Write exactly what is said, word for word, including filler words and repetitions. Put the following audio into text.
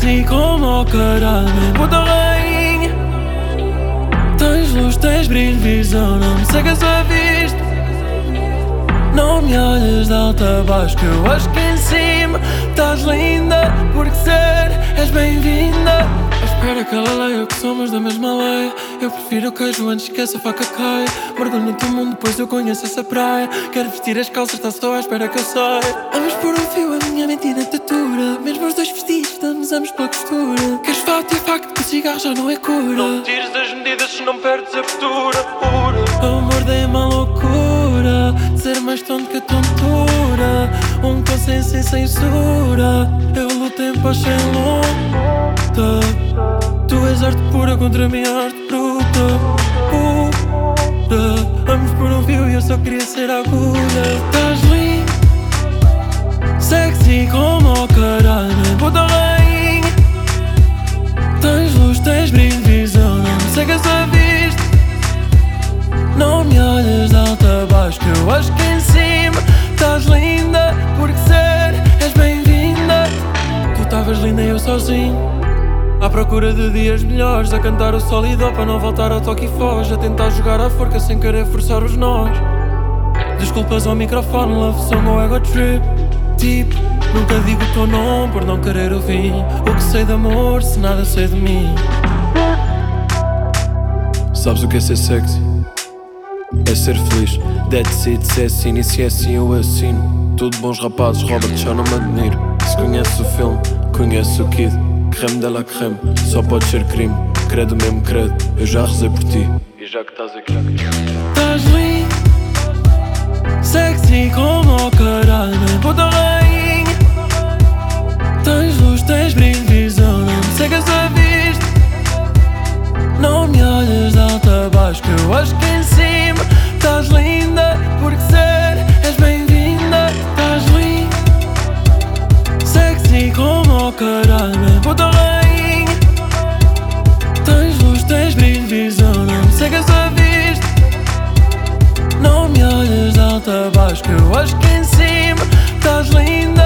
Sexy como o caralho, puta rainha. Tens luz, tens brilho, visão, não me cegas a vista. Não me olhes de alto a baixo, que eu acho que em cima estás linda. Porque ser, és bem-vinda. Espera que ela leia que somos da mesma lei. Eu prefiro o queijo antes que essa faca caia. Mergulho no teu mundo, depois eu conheço essa praia. Quero vestir as calças, está só à espera que eu saia. Amas por um fio a minha mente na tatura. Mesmo os dois vestidos, estamos ambos pela costura. Queres fato e facto que o cigarro já não é cura. Não tires as medidas se não perdes a postura pura. O amor dei-me a loucura de ser mais tonto que a tontura. Um consenso sem censura. Eu luto em paz sem luta. Tu és arte pura contra a minha arte bruta. Pura. Ambos por um fio e eu só queria ser a agulha. Estás linda, sexy como o caralho, puta rainha. Tens luz, tens brilho, visão, não me cegas a vista. Não me olhes de alto a baixo, que eu acho que em cima estás linda. Porque ser, és bem-vinda. Tu estavas linda e eu sozinho, à procura de dias melhores, a cantar o sol e dó para não voltar ao toque e foge. A tentar jogar a forca sem querer forçar os nós. Desculpas ao microfone, love song ou ego trip. Tipo, nunca digo o teu nome por não querer ouvir. O que sei de amor se nada sei de mim. Sabes o que é ser sexy? É ser feliz. That's it, se é assim e se é assim eu assino. Tudo bons rapazes, Robert já não me admiro. Se conhece o filme, conhece o kid. Creme de la creme, só pode ser crime. Credo mesmo credo, eu já rezei por ti. E já que estás aqui, estás linda, sexy como o caralho, puta rainha. Tens luz, tens brilho, visão, não me cegas a vista. Não me olhes de alto a baixo, que eu acho que em cima estás linda. Porque ser, és bem-vinda. Estás linda, sexy como o caralho, puta rainha. Tens luz, tens brilho, visão, não me cegas a vista. Não me olhes de alto a baixo, que eu acho que em cima estás linda.